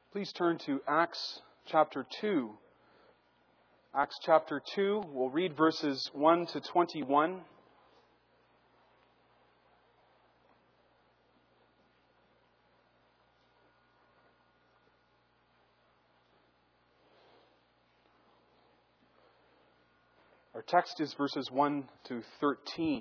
Please turn to Acts chapter 2. Acts chapter 2, we'll read verses 1 to 21. Our text is verses 1 to 13.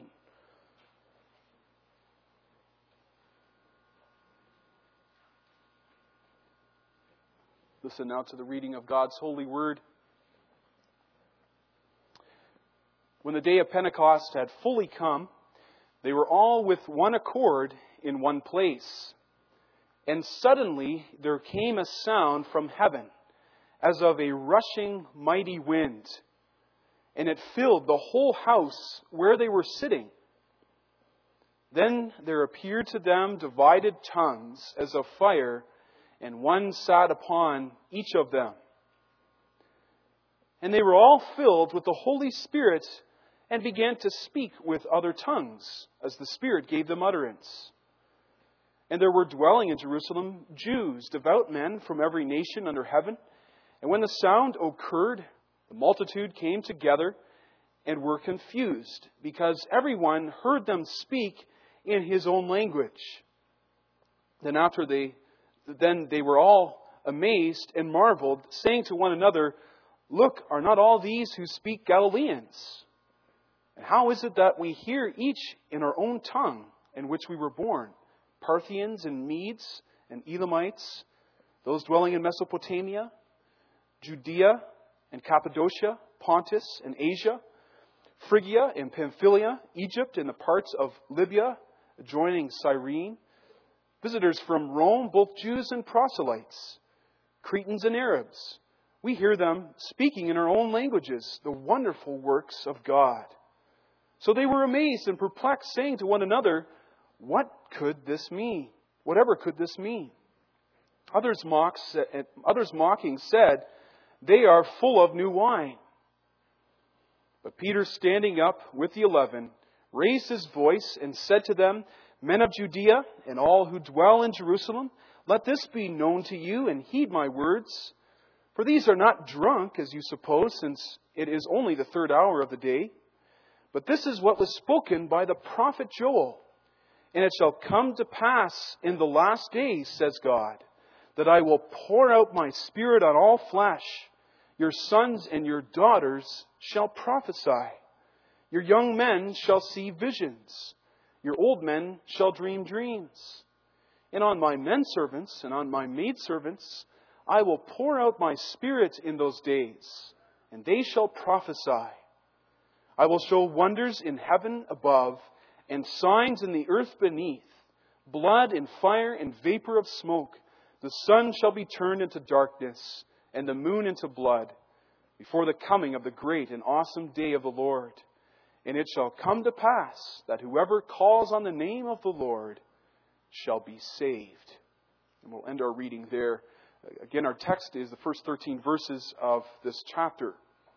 Listen now to the reading of God's holy word. When the day of Pentecost had fully come, they were all with one accord in one place. And suddenly there came a sound from heaven, as of a rushing mighty wind, and it filled the whole house where they were sitting. Then there appeared to them divided tongues as of fire, and one sat upon each of them. And they were all filled with the Holy Spirit and began to speak with other tongues as the Spirit gave them utterance. And there were dwelling in Jerusalem Jews, devout men from every nation under heaven. And when the sound occurred, the multitude came together and were confused, because everyone heard them speak in his own language. Then they were all amazed and marveled, saying to one another, "Look, are not all these who speak Galileans? And how is it that we hear each in our own tongue in which we were born? Parthians and Medes and Elamites, those dwelling in Mesopotamia, Judea and Cappadocia, Pontus and Asia, Phrygia and Pamphylia, Egypt and the parts of Libya adjoining Cyrene, visitors from Rome, both Jews and proselytes, Cretans and Arabs. We hear them speaking in our own languages the wonderful works of God." So they were amazed and perplexed, saying to one another, "What could this mean? Whatever could this mean?" Others mocking said, "They are full of new wine." But Peter, standing up with the 11, raised his voice and said to them, "Men of Judea and all who dwell in Jerusalem, let this be known to you, and heed my words. For these are not drunk, as you suppose, since it is only the third hour of the day. But this is what was spoken by the prophet Joel. And it shall come to pass in the last days, says God, that I will pour out my Spirit on all flesh. Your sons and your daughters shall prophesy. Your young men shall see visions. Your old men shall dream dreams. And on my men servants and on my maid servants I will pour out my Spirit in those days, and they shall prophesy. I will show wonders in heaven above and signs in the earth beneath, blood and fire and vapor of smoke. The sun shall be turned into darkness and the moon into blood before the coming of the great and awesome day of the Lord. And it shall come to pass that whoever calls on the name of the Lord shall be saved." And we'll end our reading there. Again, our text is the first 13 verses of this chapter.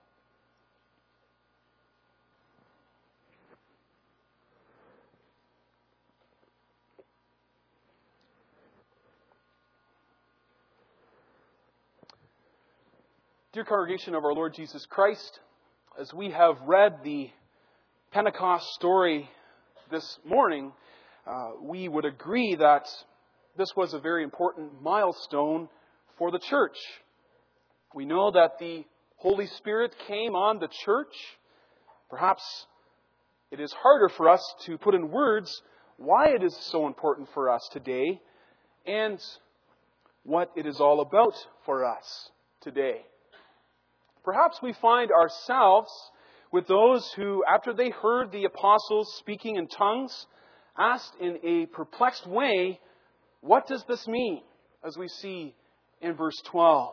Dear congregation of our Lord Jesus Christ, as we have read the Pentecost story this morning, we would agree that this was a very important milestone for the church. We know that the Holy Spirit came on the church. Perhaps it is harder for us to put in words why it is so important for us today and what it is all about for us today. Perhaps we find ourselves with those who, after they heard the apostles speaking in tongues, asked in a perplexed way, "What does this mean?" As we see in verse 12.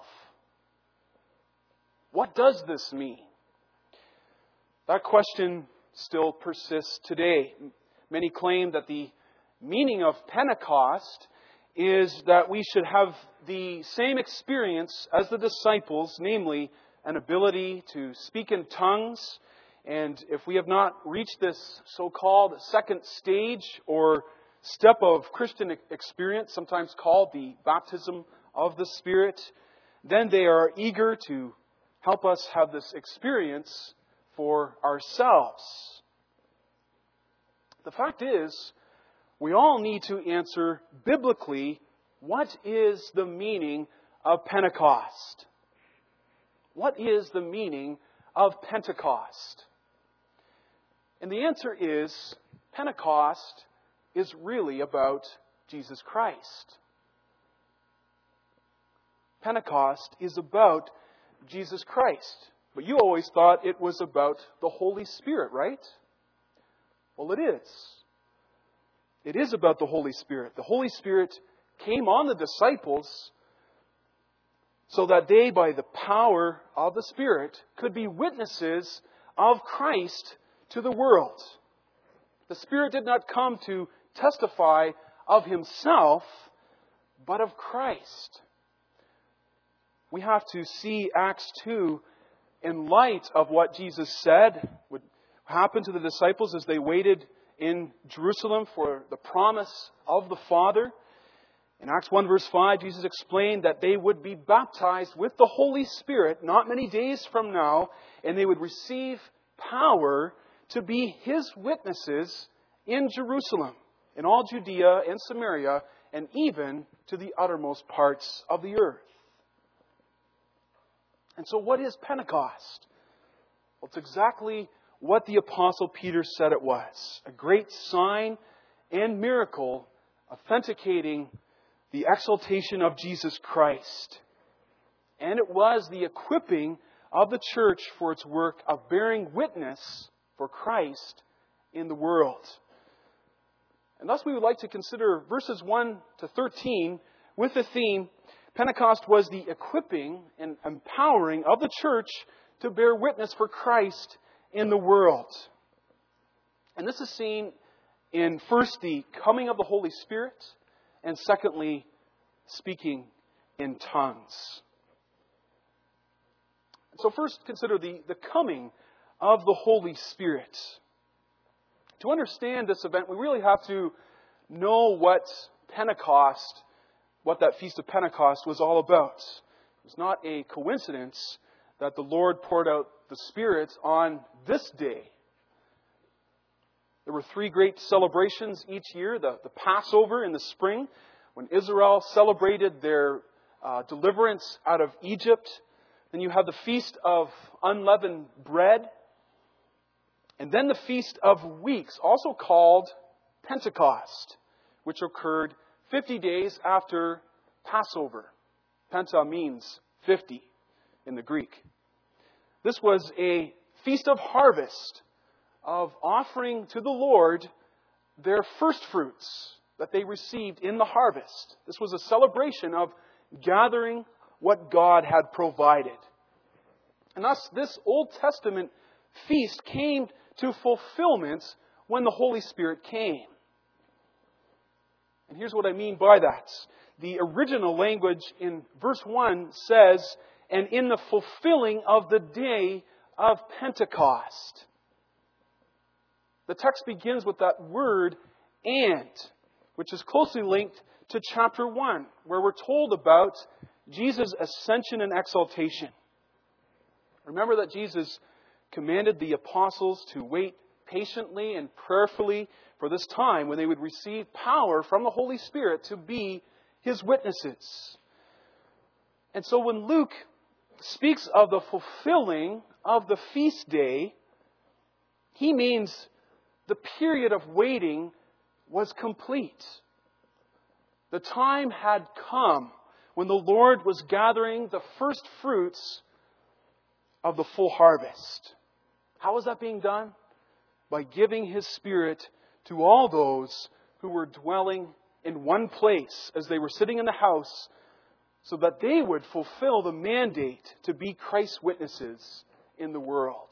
What does this mean? That question still persists today. Many claim that the meaning of Pentecost is that we should have the same experience as the disciples, namely an ability to speak in tongues. And if we have not reached this so-called second stage or step of Christian experience, sometimes called the baptism of the Spirit, then they are eager to help us have this experience for ourselves. The fact is, we all need to answer biblically, what is the meaning of Pentecost? What is the meaning of Pentecost? And the answer is, Pentecost is really about Jesus Christ. Pentecost is about Jesus Christ. But you always thought it was about the Holy Spirit, right? Well, it is. It is about the Holy Spirit. The Holy Spirit came on the disciples so that they, by the power of the Spirit, could be witnesses of Christ to the world. The Spirit did not come to testify of Himself, but of Christ. We have to see Acts 2 in light of what Jesus said would happen to the disciples as they waited in Jerusalem for the promise of the Father. In Acts 1 verse 5, Jesus explained that they would be baptized with the Holy Spirit not many days from now, and they would receive power to be His witnesses in Jerusalem, in all Judea and Samaria, and even to the uttermost parts of the earth. And so what is Pentecost? Well, it's exactly what the Apostle Peter said it was. A great sign and miracle authenticating the exaltation of Jesus Christ. And it was the equipping of the church for its work of bearing witness for Christ in the world. And thus we would like to consider verses 1 to 13 with the theme, Pentecost was the equipping and empowering of the church to bear witness for Christ in the world. And this is seen in first the coming of the Holy Spirit, and secondly, speaking in tongues. So first consider the coming of the Holy Spirit. To understand this event, we really have to know what Pentecost, what that Feast of Pentecost was all about. It's not a coincidence that the Lord poured out the Spirit on this day. There were three great celebrations each year. The Passover in the spring, when Israel celebrated their deliverance out of Egypt. Then you have the Feast of Unleavened Bread. And then the Feast of Weeks, also called Pentecost, which occurred 50 days after Passover. Penta means 50 in the Greek. This was a feast of harvest, of offering to the Lord their first fruits that they received in the harvest. This was a celebration of gathering what God had provided. And thus, this Old Testament feast came to fulfillment when the Holy Spirit came. And here's what I mean by that. The original language in verse 1 says, and in the fulfilling of the day of Pentecost. The text begins with that word, and, which is closely linked to chapter 1, where we're told about Jesus' ascension and exaltation. Remember that Jesus commanded the apostles to wait patiently and prayerfully for this time when they would receive power from the Holy Spirit to be His witnesses. And so when Luke speaks of the fulfilling of the feast day, he means the period of waiting was complete. The time had come when the Lord was gathering the first fruits of the full harvest. How was that being done? By giving His Spirit to all those who were dwelling in one place as they were sitting in the house, so that they would fulfill the mandate to be Christ's witnesses in the world.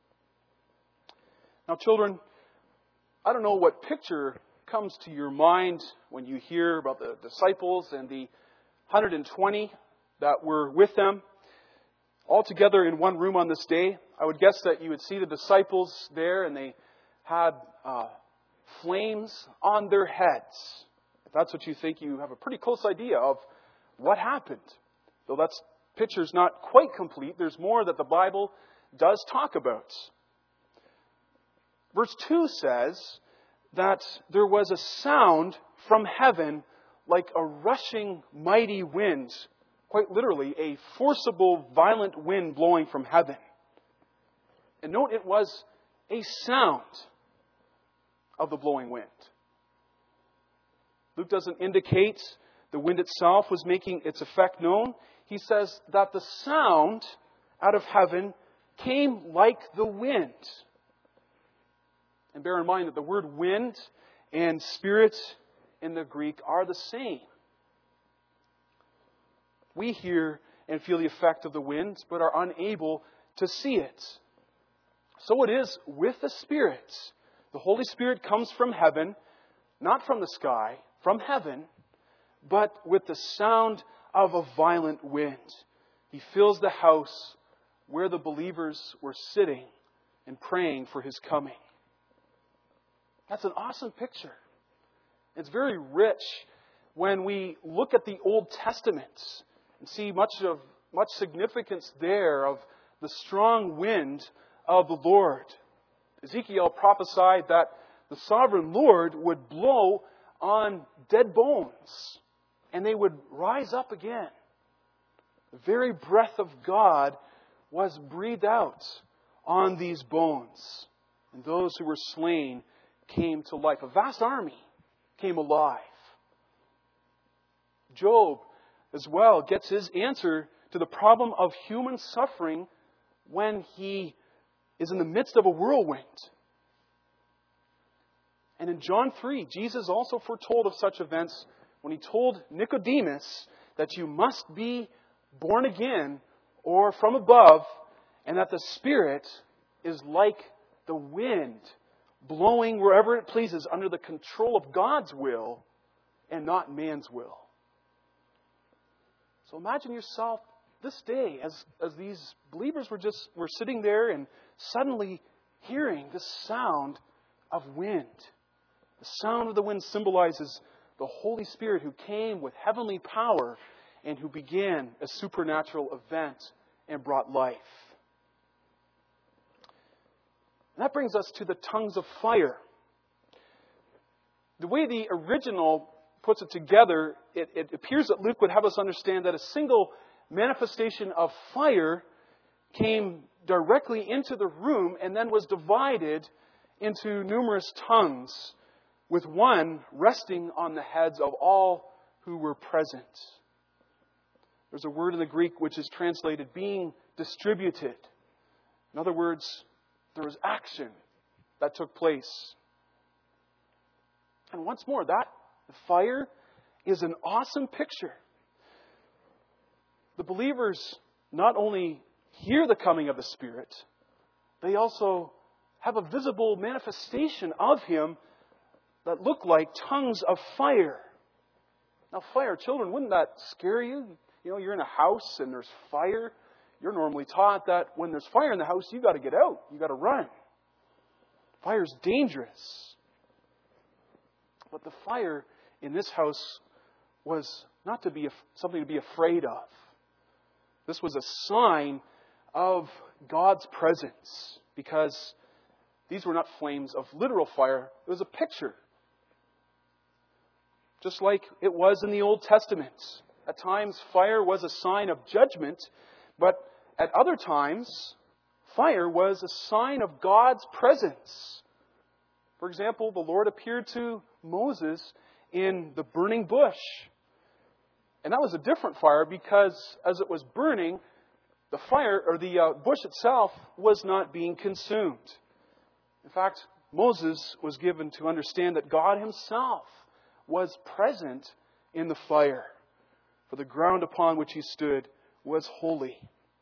Now, children, I don't know what picture comes to your mind when you hear about the disciples and the 120 that were with them all together in one room on this day. I would guess that you would see the disciples there, and they had flames on their heads. If that's what you think, you have a pretty close idea of what happened. Though that picture's not quite complete, there's more that the Bible does talk about. Verse 2 says that there was a sound from heaven like a rushing mighty wind. Quite literally, a forcible, violent wind blowing from heaven. And note, it was a sound of the blowing wind. Luke doesn't indicate the wind itself was making its effect known. He says that the sound out of heaven came like the wind. And bear in mind that the word wind and spirit in the Greek are the same. We hear and feel the effect of the wind, but are unable to see it. So it is with the Spirit. The Holy Spirit comes from heaven, not from the sky, from heaven, but with the sound of a violent wind. He fills the house where the believers were sitting and praying for His coming. That's an awesome picture. It's very rich when we look at the Old Testament and see much significance there of the strong wind of the Lord. Ezekiel prophesied that the sovereign Lord would blow on dead bones and they would rise up again. The very breath of God was breathed out on these bones. And those who were slain came to life. A vast army came alive. Job as well gets his answer to the problem of human suffering when he is in the midst of a whirlwind. And in John 3, Jesus also foretold of such events when He told Nicodemus that you must be born again or from above, and that the Spirit is like the wind blowing wherever it pleases under the control of God's will and not man's will. So imagine yourself this day as these believers were sitting there and suddenly hearing the sound of wind. The sound of the wind symbolizes the Holy Spirit who came with heavenly power and who began a supernatural event and brought life. And that brings us to the tongues of fire. The way the original puts it together, it appears that Luke would have us understand that a single manifestation of fire came directly into the room and then was divided into numerous tongues, with one resting on the heads of all who were present. There's a word in the Greek which is translated being distributed. In other words, there was action that took place. And once more, that fire is an awesome picture. The believers not only hear the coming of the Spirit, they also have a visible manifestation of Him that look like tongues of fire. Now, fire, children, wouldn't that scare you? You know, you're in a house and there's fire. You're normally taught that when there's fire in the house, you've got to get out. You've got to run. Fire's dangerous. But the fire in this house was not to be something to be afraid of. This was a sign of God's presence, because these were not flames of literal fire. It was a picture. Just like it was in the Old Testament. At times, fire was a sign of judgment, but at other times, fire was a sign of God's presence. For example, the Lord appeared to Moses in the burning bush. And that was a different fire because as it was burning, the fire or the bush itself was not being consumed. In fact, Moses was given to understand that God Himself was present in the fire, for the ground upon which he stood was holy.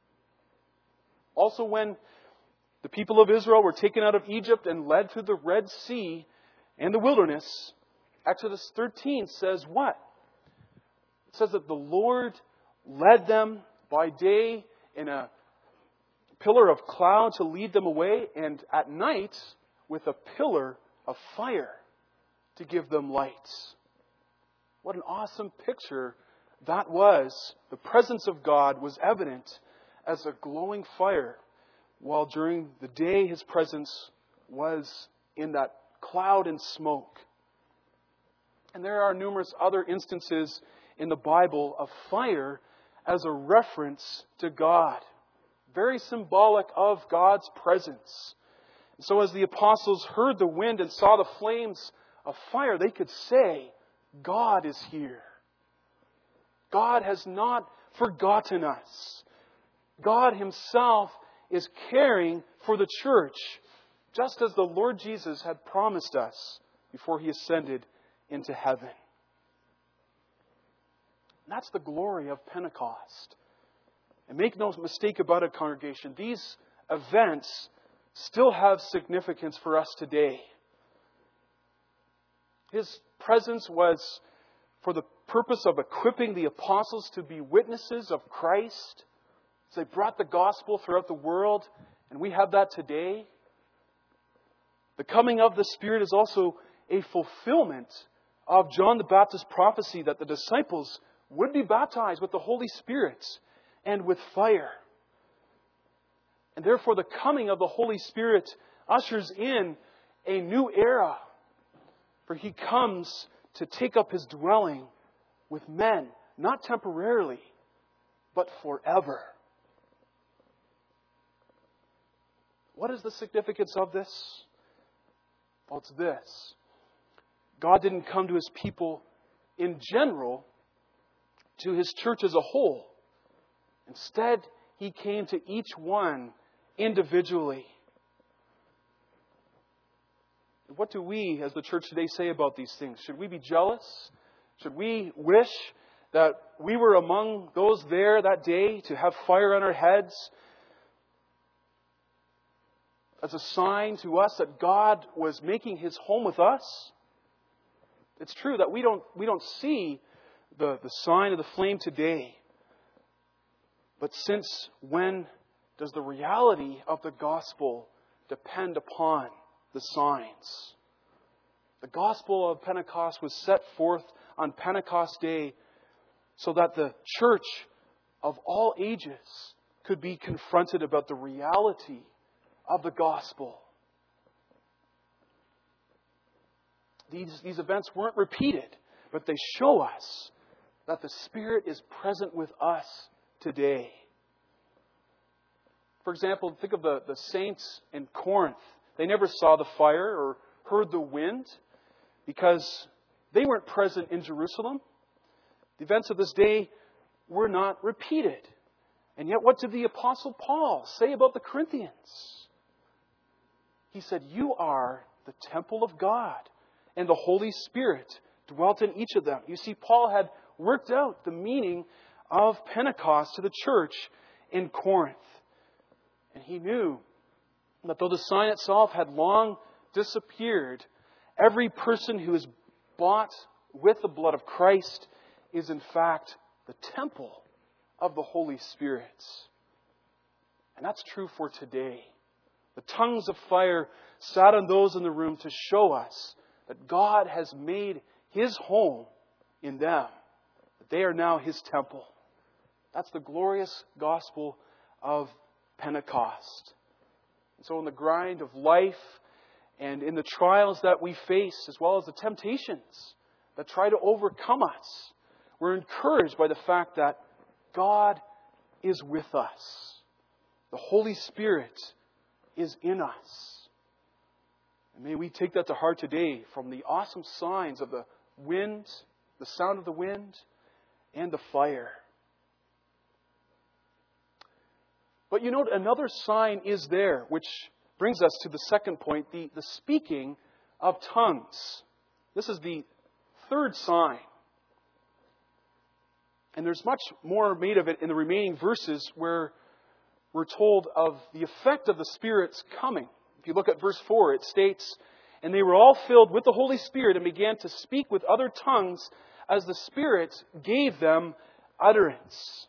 Also, when the people of Israel were taken out of Egypt and led through the Red Sea and the wilderness, Exodus 13 says what? It says that the Lord led them by day in a pillar of cloud to lead them away, and at night with a pillar of fire to give them light. What an awesome picture the presence of God was evident as a glowing fire, while during the day His presence was in that cloud and smoke. And there are numerous other instances in the Bible of fire as a reference to God. Very symbolic of God's presence. So as the apostles heard the wind and saw the flames of fire, they could say, God is here. God has not forgotten us. God Himself is caring for the church, just as the Lord Jesus had promised us before He ascended into heaven. And that's the glory of Pentecost. And make no mistake about it, congregation, these events still have significance for us today. His presence was for the purpose of equipping the apostles to be witnesses of Christ. As they brought the gospel throughout the world, and we have that today. The coming of the Spirit is also a fulfillment of John the Baptist's prophecy that the disciples would be baptized with the Holy Spirit and with fire. And therefore the coming of the Holy Spirit ushers in a new era. For He comes to take up His dwelling with men, not temporarily, but forever. What is the significance of this? Well, it's this. God didn't come to His people in general, to His church as a whole. Instead, He came to each one individually. What do we, as the church today, say about these things? Should we be jealous? Should we wish that we were among those there that day to have fire on our heads as a sign to us that God was making His home with us? It's true that we don't see the sign of the flame today. But since when does the reality of the gospel depend upon the signs? The gospel of Pentecost was set forth on Pentecost Day so that the church of all ages could be confronted about the reality of the gospel. These events weren't repeated, but they show us that the Spirit is present with us today. For example, think of the saints in Corinth. They never saw the fire or heard the wind because they weren't present in Jerusalem. The events of this day were not repeated. And yet, what did the Apostle Paul say about the Corinthians? He said, "You are the temple of God, and the Holy Spirit dwelt in each of them." You see, Paul had worked out the meaning of Pentecost to the church in Corinth. And he knew that though the sign itself had long disappeared, every person who is bought with the blood of Christ is in fact the temple of the Holy Spirit. And that's true for today. The tongues of fire sat on those in the room to show us that God has made His home in them. That they are now His temple. That's the glorious gospel of Pentecost. And so in the grind of life and in the trials that we face, as well as the temptations that try to overcome us, we're encouraged by the fact that God is with us. The Holy Spirit is in us. And may we take that to heart today from the awesome signs of the wind, the sound of the wind, and the fire. But you know, another sign is there, which brings us to the second point, the speaking of tongues. This is the third sign. And there's much more made of it in the remaining verses where we're told of the effect of the Spirit's coming. If you look at verse 4, it states, "And they were all filled with the Holy Spirit and began to speak with other tongues as the Spirit gave them utterance."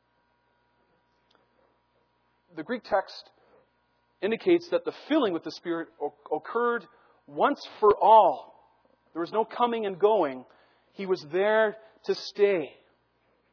The Greek text indicates that the filling with the Spirit occurred once for all. There was no coming and going. He was there to stay.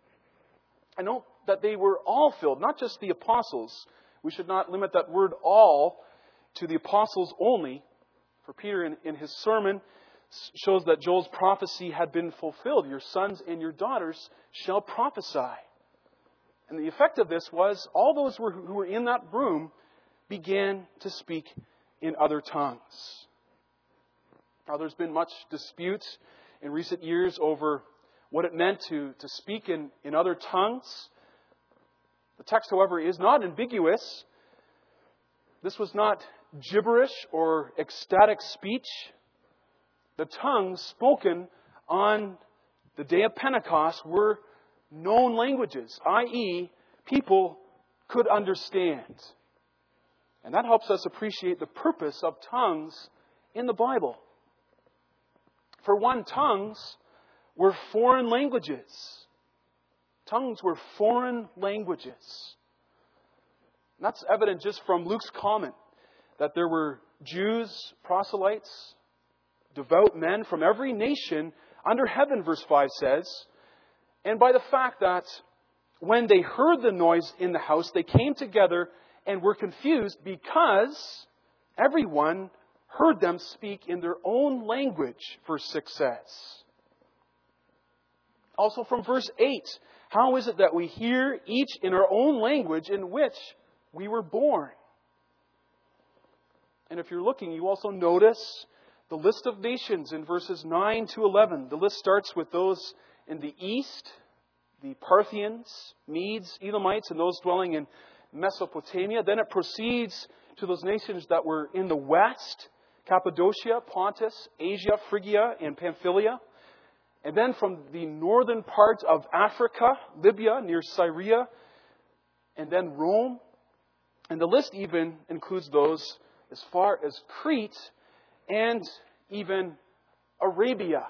I note that they were all filled, not just the apostles. We should not limit that word all to the apostles only. For Peter in his sermon shows that Joel's prophecy had been fulfilled. Your sons and your daughters shall prophesy. And the effect of this was all those who were in that room began to speak in other tongues. Now, there's been much dispute in recent years over what it meant to speak in other tongues. The text, however, is not ambiguous. This was not gibberish or ecstatic speech. The tongues spoken on the day of Pentecost were known languages, i.e., people could understand. And that helps us appreciate the purpose of tongues in the Bible. For one, tongues were foreign languages. Tongues were foreign languages. And that's evident just from Luke's comment that there were Jews, proselytes, devout men from every nation under heaven, verse 5 says. And by the fact that when they heard the noise in the house, they came together and were confused because everyone heard them speak in their own language, verse 6 says. Also from verse 8, how is it that we hear each in our own language in which we were born? And if you're looking, you also notice the list of nations in verses 9 to 11. The list starts with those in the east, the Parthians, Medes, Elamites, and those dwelling in Mesopotamia. Then it proceeds to those nations that were in the west, Cappadocia, Pontus, Asia, Phrygia, and Pamphylia. And then from the northern part of Africa, Libya, near Syria, and then Rome. And the list even includes those as far as Crete and even Arabia.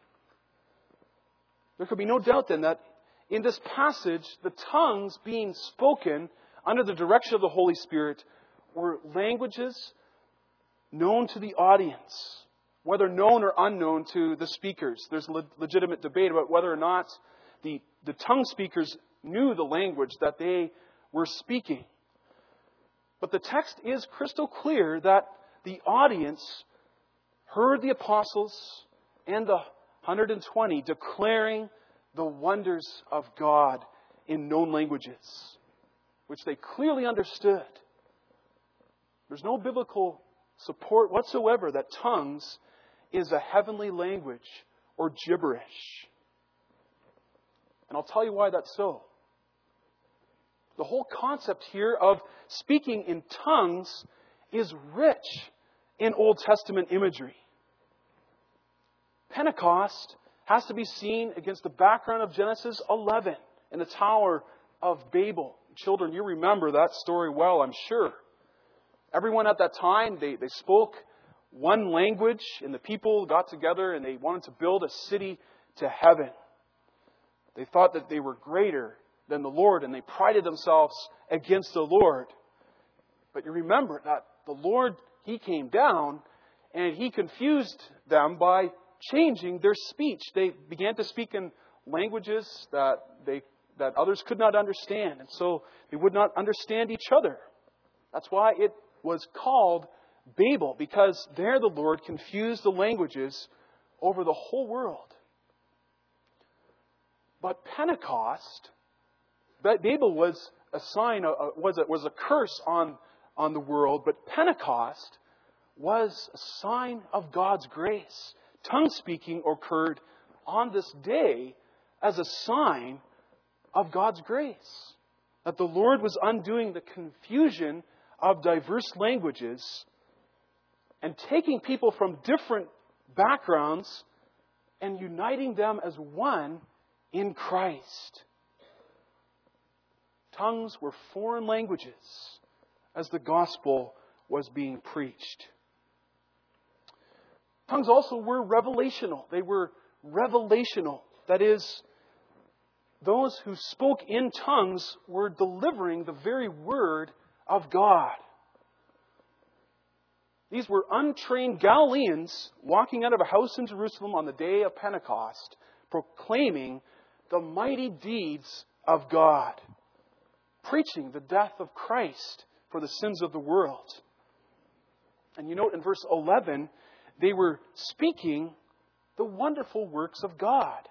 There could be no doubt then that in this passage, the tongues being spoken under the direction of the Holy Spirit were languages known to the audience, whether known or unknown to the speakers. There's legitimate debate about whether or not the tongue speakers knew the language that they were speaking. But the text is crystal clear that the audience heard the apostles and the 120 declaring the wonders of God in known languages, which they clearly understood. There's no biblical support whatsoever that tongues is a heavenly language or gibberish. And I'll tell you why that's so. The whole concept here of speaking in tongues is rich in Old Testament imagery. Pentecost has to be seen against the background of Genesis 11 and the Tower of Babel. Children, you remember that story well, I'm sure. Everyone at that time, they spoke one language, and the people got together and they wanted to build a city to heaven. They thought that they were greater than the Lord, and they prided themselves against the Lord. But you remember that the Lord, He came down and He confused them by changing their speech. They began to speak in languages that others could not understand, and so they would not understand each other. That's why it was called Babel, because there the Lord confused the languages over the whole world. But Pentecost, Babel was a sign, was a curse on the world, but Pentecost was a sign of God's grace. Tongue speaking occurred on this day as a sign of God's grace. That the Lord was undoing the confusion of diverse languages and taking people from different backgrounds and uniting them as one in Christ. Tongues were foreign languages as the gospel was being preached. Tongues also were revelational. They were revelational. That is, those who spoke in tongues were delivering the very word of God. These were untrained Galileans walking out of a house in Jerusalem on the day of Pentecost, proclaiming the mighty deeds of God, preaching the death of Christ for the sins of the world. And you note in verse 11, they were speaking the wonderful works of God.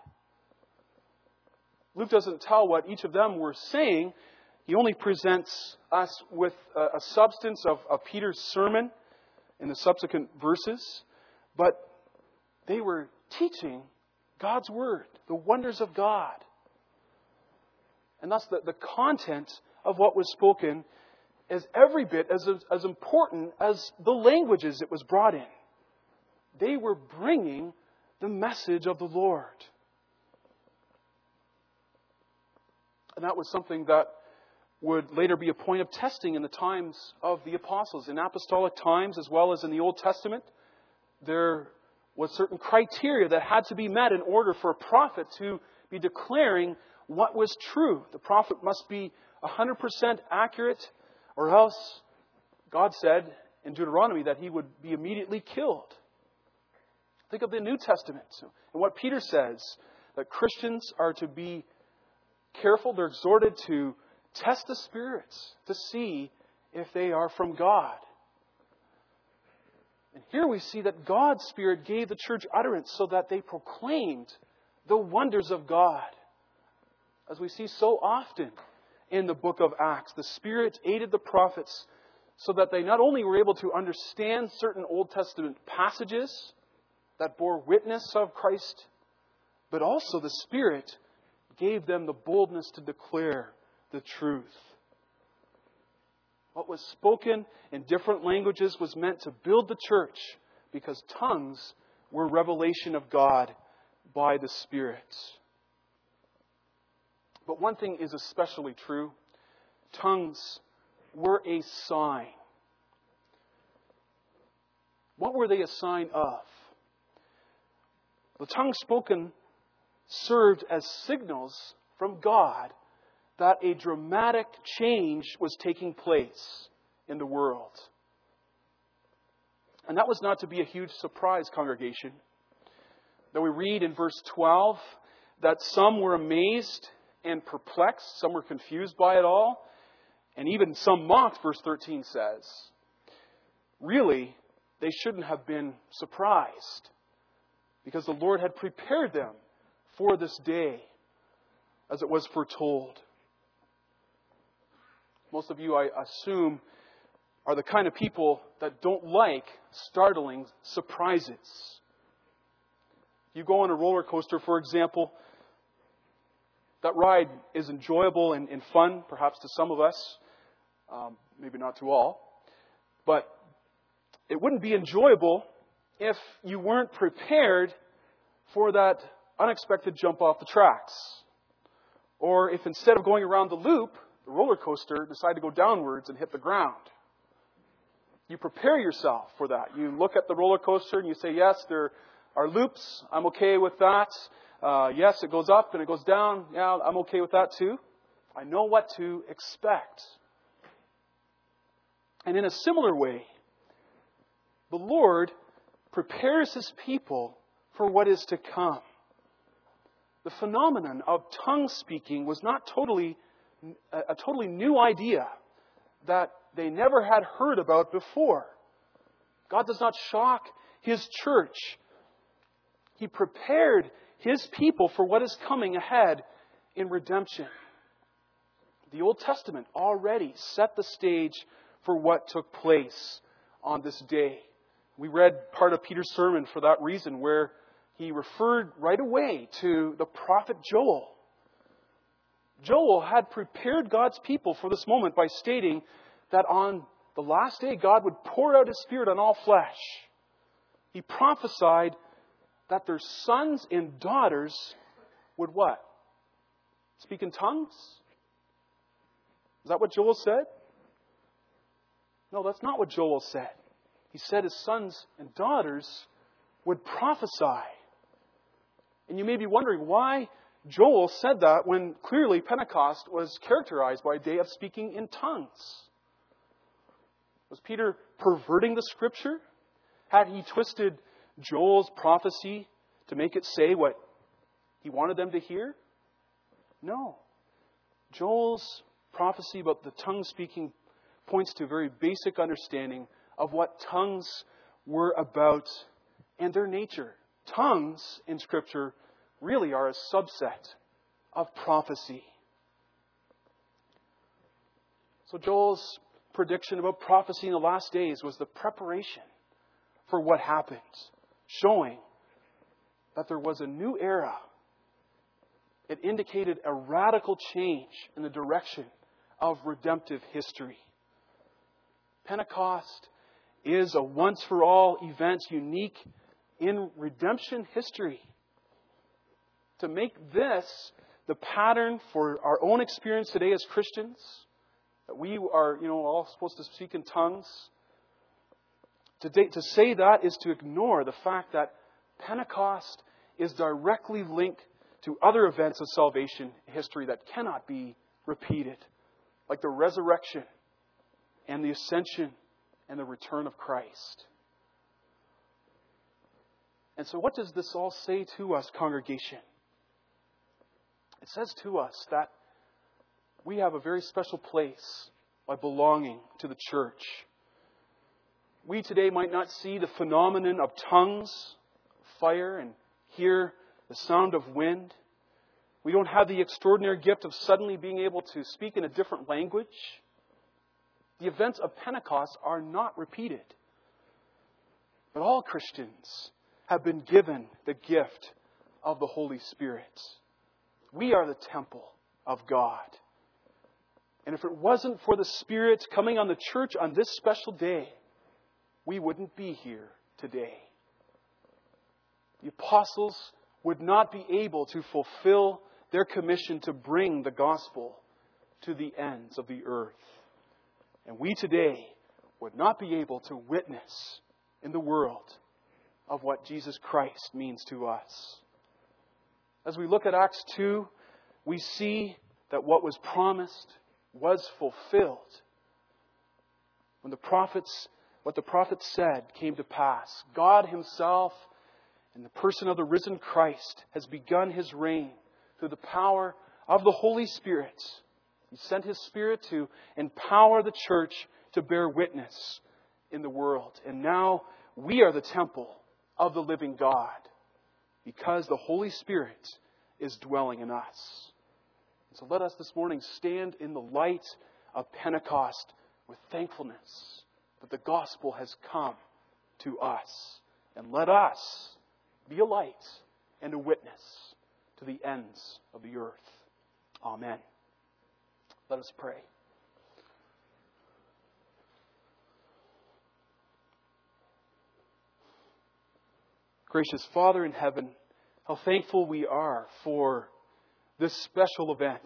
Luke doesn't tell what each of them were saying. He only presents us with a substance of Peter's sermon in the subsequent verses. But they were teaching God's Word, the wonders of God. And thus the content of what was spoken is every bit as important as the languages it was brought in. They were bringing the message of the Lord. And that was something that would later be a point of testing in the times of the apostles. In apostolic times, as well as in the Old Testament, there was certain criteria that had to be met in order for a prophet to be declaring what was true. The prophet must be 100% accurate, or else God said in Deuteronomy that he would be immediately killed. Think of the New Testament and what Peter says, that Christians are to be careful. They're exhorted to test the spirits to see if they are from God. And here we see that God's Spirit gave the church utterance so that they proclaimed the wonders of God. As we see so often in the book of Acts, the Spirit aided the prophets so that they not only were able to understand certain Old Testament passages that bore witness of Christ, but also the Spirit gave them the boldness to declare the truth. What was spoken in different languages was meant to build the church, because tongues were revelation of God by the Spirit. But one thing is especially true. Tongues were a sign. What were they a sign of? The tongues spoken served as signals from God that a dramatic change was taking place in the world. And that was not to be a huge surprise, congregation. Though we read in verse 12 that some were amazed and perplexed, some were confused by it all, and even some mocked, verse 13 says. Really, they shouldn't have been surprised, because the Lord had prepared them for this day, as it was foretold. Most of you, I assume, are the kind of people that don't like startling surprises. You go on a roller coaster, for example. That ride is enjoyable and fun, perhaps to some of us, maybe not to all. But it wouldn't be enjoyable if you weren't prepared for that unexpected jump off the tracks. Or if instead of going around the loop, the roller coaster decided to go downwards and hit the ground. You prepare yourself for that. You look at the roller coaster and you say, yes, there are loops. I'm okay with that. Yes, it goes up and it goes down. Yeah, I'm okay with that too. I know what to expect. And in a similar way, the Lord prepares His people for what is to come. The phenomenon of tongue speaking was not a totally new idea that they never had heard about before. God does not shock His church. He prepared His people for what is coming ahead in redemption. The Old Testament already set the stage for what took place on this day. We read part of Peter's sermon for that reason, where he referred right away to the prophet Joel. Joel had prepared God's people for this moment by stating that on the last day God would pour out His Spirit on all flesh. He prophesied that their sons and daughters would what? Speak in tongues? Is that what Joel said? No, that's not what Joel said. He said his sons and daughters would prophesy. And you may be wondering why Joel said that when clearly Pentecost was characterized by a day of speaking in tongues. Was Peter perverting the Scripture? Had he twisted Joel's prophecy to make it say what he wanted them to hear? No. Joel's prophecy about the tongue speaking points to a very basic understanding of what tongues were about and their nature. Tongues in Scripture really are a subset of prophecy. So Joel's prediction about prophecy in the last days was the preparation for what happened, showing that there was a new era. It indicated a radical change in the direction of redemptive history. Pentecost is a once-for-all event unique in redemption history. To make this the pattern for our own experience today as Christians, that we are, all supposed to speak in tongues, to say that is to ignore the fact that Pentecost is directly linked to other events of salvation history that cannot be repeated, like the resurrection and the ascension and the return of Christ. And so what does this all say to us, congregation? It says to us that we have a very special place by belonging to the church. We today might not see the phenomenon of tongues, fire, and hear the sound of wind. We don't have the extraordinary gift of suddenly being able to speak in a different language. The events of Pentecost are not repeated. But all Christians have been given the gift of the Holy Spirit. We are the temple of God. And if it wasn't for the Spirit coming on the church on this special day, we wouldn't be here today. The apostles would not be able to fulfill their commission to bring the gospel to the ends of the earth. And we today would not be able to witness in the world of what Jesus Christ means to us. As we look at Acts 2, we see that what was promised was fulfilled. When what the prophets said came to pass. God Himself, in the person of the risen Christ, has begun His reign through the power of the Holy Spirit. He sent His Spirit to empower the church to bear witness in the world. And now we are the temple of the living God because the Holy Spirit is dwelling in us. So let us this morning stand in the light of Pentecost with thankfulness that the gospel has come to us. And let us be a light and a witness to the ends of the earth. Amen. Let us pray. Gracious Father in heaven, how thankful we are for this special event.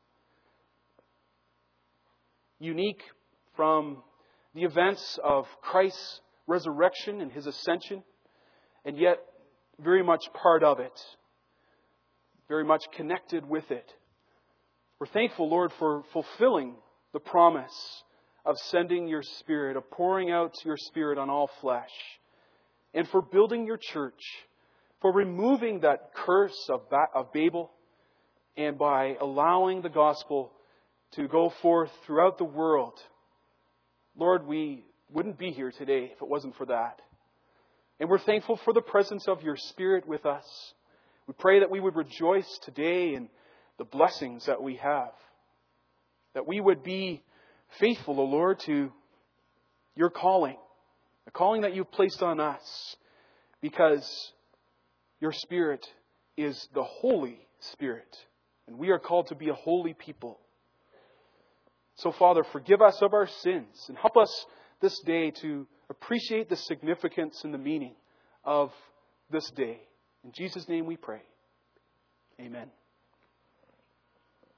Unique from the events of Christ's resurrection and His ascension, and yet very much part of it, very much connected with it. We're thankful, Lord, for fulfilling the promise of sending your Spirit, of pouring out your Spirit on all flesh, and for building your church, for removing that curse of Babel, and by allowing the gospel to go forth throughout the world. Lord, we wouldn't be here today if it wasn't for that. And we're thankful for the presence of your Spirit with us. We pray that we would rejoice today in the blessings that we have. That we would be faithful, O Lord, to your calling. The calling that you've placed on us. Because your Spirit is the Holy Spirit. And we are called to be a holy people. So, Father, forgive us of our sins and help us this day to appreciate the significance and the meaning of this day. In Jesus' name we pray. Amen.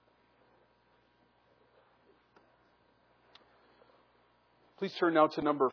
Please turn now to number